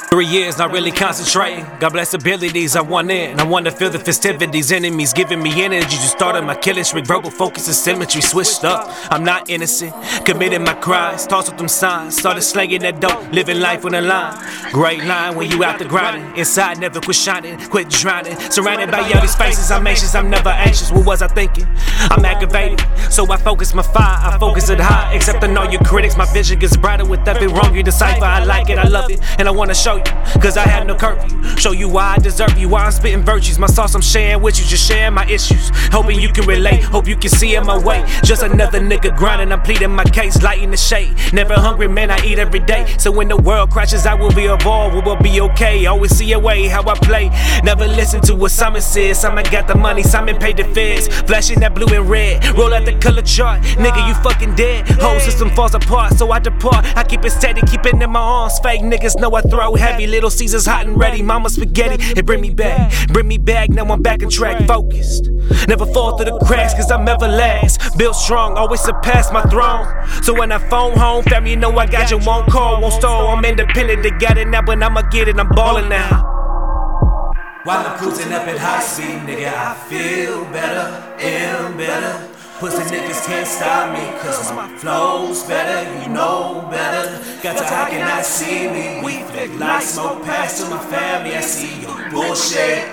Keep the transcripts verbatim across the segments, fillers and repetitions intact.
Three years, not really concentrating. God bless abilities, I want in. I want to feel the festivities. Enemies giving me energy. Just started my killing streak. Verbal focus and symmetry switched up. I'm not innocent. Committed my crimes. Tossed with them signs. Started slanging that dope. Living life on the line. Great line when you out the grinding. Inside never quit shining. Quit drowning. Surrounded by all these faces. I'm anxious. I'm never anxious. What was I thinking? I'm aggravated. So I focus my fire. I focus it high. Accepting all your critics. My vision gets brighter with every wrong you decipher. I like it. I love it. And I want to show you. Cause I have no curfew. Show you why I deserve you, why I'm spitting virtues. My sauce I'm sharing with you, just sharing my issues. Hoping you can relate, hope you can see in my way. Just another nigga grinding, I'm pleading my case, lighting the shade. Never hungry, man, I eat every day. So when the world crashes, I will be evolved, we will be okay. Always see a way, how I play. Never listen to what Simon says. Simon got the money, Simon paid the feds. Flashing that blue and red, roll out the color chart. Nigga, you fucking dead. Whole system falls apart, so I depart. I keep it steady, keep it in my arms. Fake niggas know I throw heavy. Little Caesars hot and ready, mama spaghetti, it bring me back, bring me back, now I'm back on track, focused. Never fall through the cracks, cause I'm everlast. Built strong, always surpass my throne. So when I phone home, family know I got you, won't call, won't stall. I'm independent, they got it now, but I'ma get it, I'm ballin' now. While I'm cruising up at high speed, nigga, I feel better, am better. Pussy niggas can't stop me, cause my flow's better, you know better. Got to how can I see me? We flick like smoke past to my family, I see your bullshit.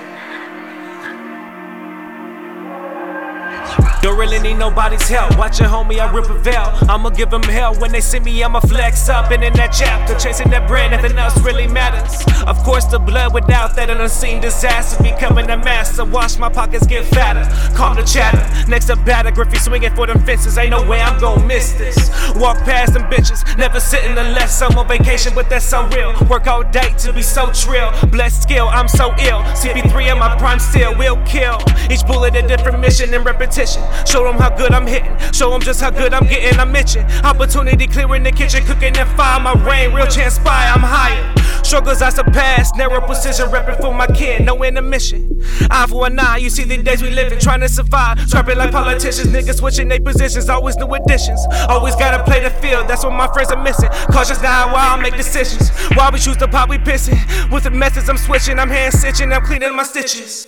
Don't really need nobody's help. Watch your homie, I rip a veil. I'ma give them hell when they see me. I'ma flex up and in that chapter, chasing that bread, nothing else really matters. Of course, the blood without that, an unseen disaster. Becoming a master, watch my pockets get fatter. Calm the chatter, next up batter. Griffey swinging for them fences. Ain't no way I'm gon' miss this. Walk past them bitches, never sitting unless I'm on vacation, but that's so real. Work all day to be so trill. Blessed skill, I'm so ill. C P three in my prime still will kill. Each bullet a different mission and repetition. Show them how good I'm hitting, show them just how good I'm getting, I'm itching. Opportunity clear in the kitchen, cooking that fire, my rain, real chance spy, I'm higher. Struggles I surpass, narrow precision, repping for my kid, no intermission. Eye for an eye, you see the days we living, trying to survive. Scrapping like politicians, niggas switching their positions, always new additions. Always gotta play the field, that's what my friends are missing. Cautious now while I make decisions. While we choose the pop, we pissing. With the methods I'm switching, I'm hand stitching, I'm cleaning my stitches.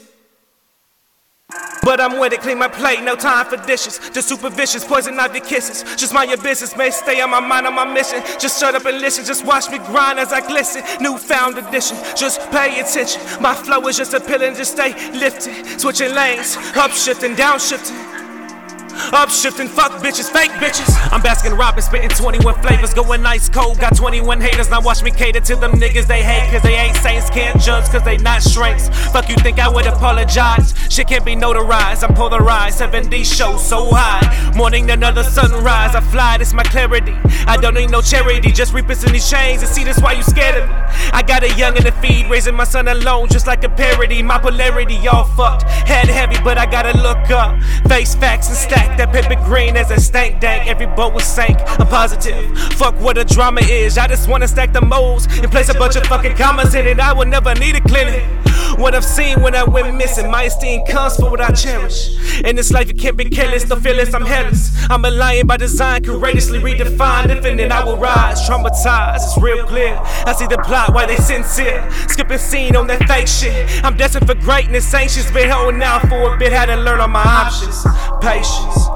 But I'm with it, clean my plate, no time for dishes. Just super vicious, poison ivy kisses. Just mind your business, may stay on my mind, on my mission. Just shut up and listen, just watch me grind as I glisten. Newfound edition, just pay attention. My flow is just appealing, just stay lifted. Switching lanes, upshifting, downshifting. Upshifting, fuck bitches, fake bitches. I'm Baskin Robbins, spitting twenty-one flavors, going ice cold. Got twenty-one haters, now watch me cater to them niggas they hate. Cause they ain't saints, can't judge cause they not strengths. Fuck you think I would apologize? Shit can't be notarized, I'm polarized. seven D show so high, morning another sunrise. I fly, this my clarity. I don't need no charity, just repissing these chains. And see this why you scared of me. I got a young in the feed, raising my son alone just like a parody. My polarity all fucked, head heavy but I gotta look up. Face facts and stack. That paper green as a stank dank, every boat was sank. I'm positive, fuck what a drama is. I just wanna stack the molds and place a bunch of fucking commas in it. I will never need a clinic. What I've seen when I went missing, my esteem comes for what I cherish. In this life you can't be careless, no feelings, I'm headless. I'm a lion by design, courageously redefined. Infinite, I will rise, traumatized, it's real clear. I see the plot, why they sincere. Skipping scene on that fake shit. I'm destined for greatness, anxious, been holding out for a bit. Had to learn all my options, patience.